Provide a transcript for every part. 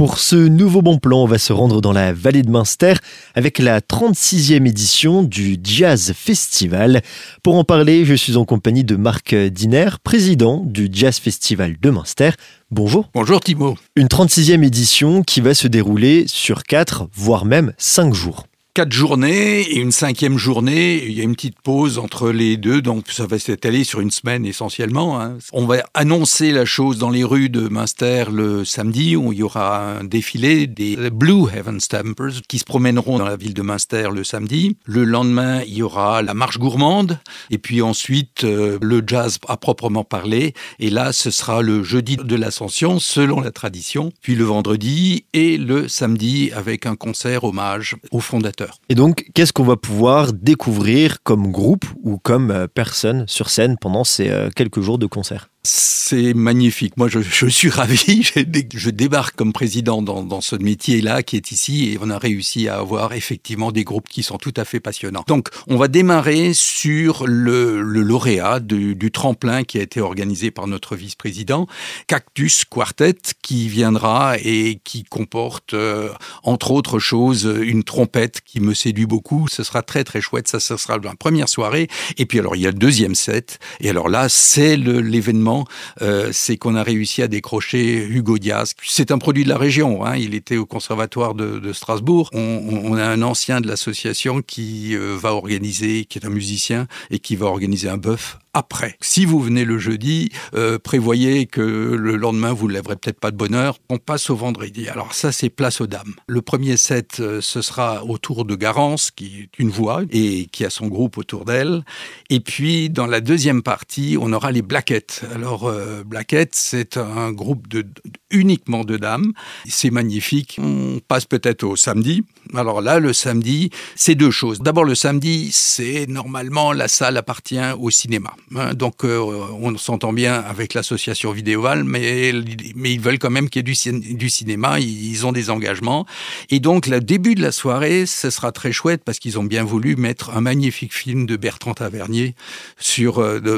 Pour ce nouveau bon plan, on va se rendre dans la vallée de Münster avec la 36e édition du Jazz Festival. Pour en parler, je suis en compagnie de Marc Diner, président du Jazz Festival de Münster. Bonjour. Bonjour Thibaut. Une 36e édition qui va se dérouler sur 4, voire même 5 jours. 4 journées et une 5e journée, il y a une petite pause entre les deux, donc ça va s'étaler sur une semaine essentiellement. On va annoncer la chose dans les rues de Münster le samedi, où il y aura un défilé des Blue Heaven Stampers qui se promèneront dans la ville de Münster le samedi. Le lendemain, il y aura la marche gourmande, et puis ensuite le jazz à proprement parler, et là ce sera le jeudi de l'Ascension selon la tradition, puis le vendredi et le samedi avec un concert hommage aux fondateurs. Et donc, qu'est-ce qu'on va pouvoir découvrir comme groupe ou comme personne sur scène pendant ces quelques jours de concert ? C'est magnifique. Moi, je suis ravi. Je débarque comme président dans ce métier-là qui est ici et on a réussi à avoir effectivement des groupes qui sont tout à fait passionnants. Donc, on va démarrer sur le lauréat du tremplin qui a été organisé par notre vice-président, Cactus Quartet, qui viendra et qui comporte, entre autres choses, une trompette qui me séduit beaucoup. Ce sera très, très chouette. Ça sera la première soirée. Et puis, alors, il y a le deuxième set. Et alors là, c'est l'événement. C'est qu'on a réussi à décrocher Hugo Diaz. C'est un produit de la région, il était au conservatoire de Strasbourg. On a un ancien de l'association qui va organiser, qui est un musicien, et qui va organiser un bœuf après. Si vous venez le jeudi, prévoyez que le lendemain, vous ne lèverez peut-être pas de bonne heure. On passe au vendredi. Alors ça, c'est place aux dames. Le premier set, ce sera autour de Garance, qui est une voix et qui a son groupe autour d'elle. Et puis, dans la deuxième partie, on aura les Blaquettes. Alors, Blaquettes, c'est un groupe uniquement de dames. C'est magnifique. On passe peut-être au samedi. Alors là, le samedi, c'est deux choses. D'abord, le samedi, c'est normalement, la salle appartient au cinéma. Donc, on s'entend bien avec l'association Vidéoval, mais ils veulent quand même qu'il y ait du cinéma. Ils ont des engagements. Et donc, le début de la soirée, ce sera très chouette parce qu'ils ont bien voulu mettre un magnifique film de Bertrand Tavernier sur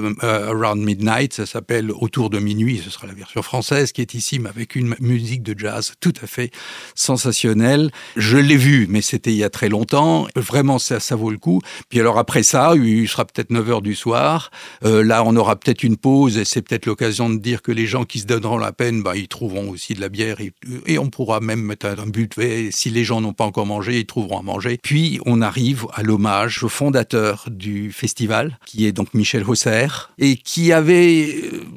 Around Midnight. Ça s'appelle Autour de minuit. Ce sera la version française qui est ici, mais avec une musique de jazz tout à fait sensationnelle. Je l'ai vu, mais c'était il y a très longtemps. Vraiment, ça vaut le coup. Puis alors après ça, il sera peut-être 9h du soir. Là, on aura peut-être une pause et c'est peut-être l'occasion de dire que les gens qui se donneront la peine, ils trouveront aussi de la bière et on pourra même mettre un buffet. Si les gens n'ont pas encore mangé, ils trouveront à manger. Puis, on arrive à l'hommage au fondateur du festival, qui est donc Michel Hausser, et qui avait,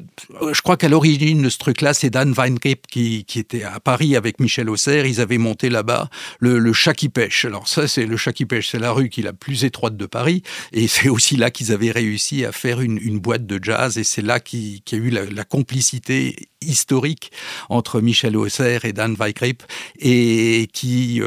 je crois qu'à l'origine de ce truc-là, c'est Dan Weinrib qui était à Paris avec Michel Hausser. Ils avaient monté là-bas le Chat qui pêche. Alors ça, c'est le Chat qui pêche, c'est la rue qui est la plus étroite de Paris, et c'est aussi là qu'ils avaient réussi à faire une boîte de jazz, et c'est là qu'il y a eu la complicité historique entre Michel Hausser et Dan Weinrib, et qui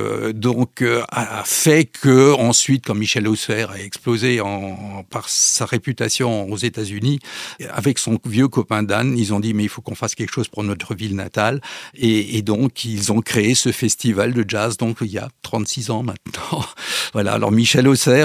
a fait que ensuite, quand Michel Hausser a explosé par sa réputation aux États-Unis, avec son vieux copain Dan, ils ont dit mais il faut qu'on fasse quelque chose pour notre ville natale, et donc ils ont créé ce festival de jazz, donc il y a 36 ans maintenant. Voilà, alors Michel Hausser,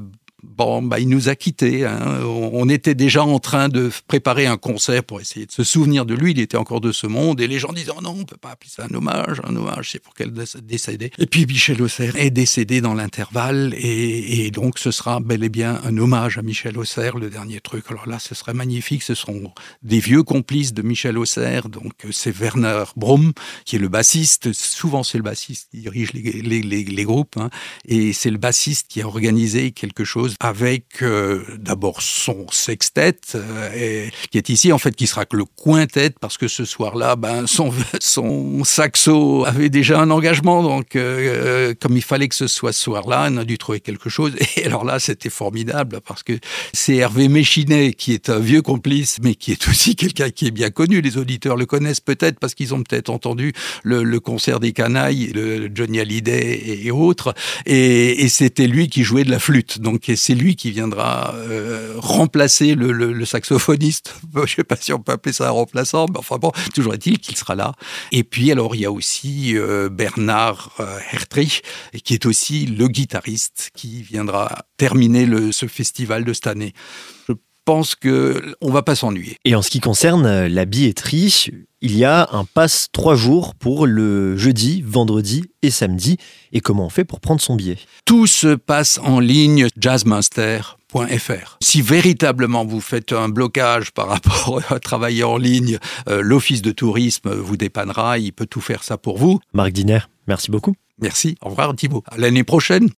il nous a quittés. On était déjà en train de préparer un concert pour essayer de se souvenir de lui. Il était encore de ce monde. Et les gens disaient « Oh non, on ne peut pas appeler ça un hommage, c'est pour qu'elle décédé. » Et puis Michel Hausser est décédé dans l'intervalle. Et donc, ce sera bel et bien un hommage à Michel Hausser, le dernier truc. Alors là, ce serait magnifique. Ce sont des vieux complices de Michel Hausser. Donc, c'est Werner Braum, qui est le bassiste. Souvent, c'est le bassiste qui dirige les groupes. Et c'est le bassiste qui a organisé quelque chose avec d'abord son sextet, qui est ici, en fait, qui sera que le quintet, parce que ce soir-là, son saxo avait déjà un engagement, donc comme il fallait que ce soit ce soir-là, on a dû trouver quelque chose. Et alors là, c'était formidable, parce que c'est Hervé Méchinet, qui est un vieux complice, mais qui est aussi quelqu'un qui est bien connu. Les auditeurs le connaissent peut-être, parce qu'ils ont peut-être entendu le concert des Canailles, le Johnny Hallyday et autres, et c'était lui qui jouait de la flûte. Donc, c'est lui qui viendra remplacer le saxophoniste. Je ne sais pas si on peut appeler ça un remplaçant, mais enfin bon, toujours est-il qu'il sera là. Et puis, alors, il y a aussi Bernard Hertrich, qui est aussi le guitariste qui viendra terminer ce festival de cette année. Je pense qu'on ne va pas s'ennuyer. Et en ce qui concerne la billetterie, il y a un pass 3 jours pour le jeudi, vendredi et samedi. Et comment on fait pour prendre son billet ? Tout se passe en ligne, jazzmunster.fr. Si véritablement vous faites un blocage par rapport à travailler en ligne, l'office de tourisme vous dépannera, il peut tout faire ça pour vous. Marc Diner, merci beaucoup. Merci, au revoir Thibaut. À l'année prochaine.